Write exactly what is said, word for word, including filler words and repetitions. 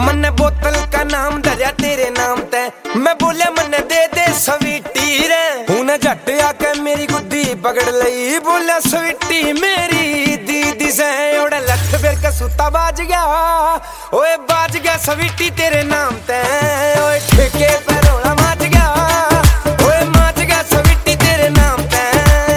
मन्ने बोतल का नाम धरिया तेरे नाम ते, मैं बोलिया मन्ने दे दे स्वीटी रे। उन्हें झट आके मेरी गुद्दी पकड़ लई, बोलिया स्वीटी मेरी दीदी से ओढ़े लठ फिर के सुता बाज गया, ओए बाज गया स्वीटी तेरे नाम ते, ओए ठेके पे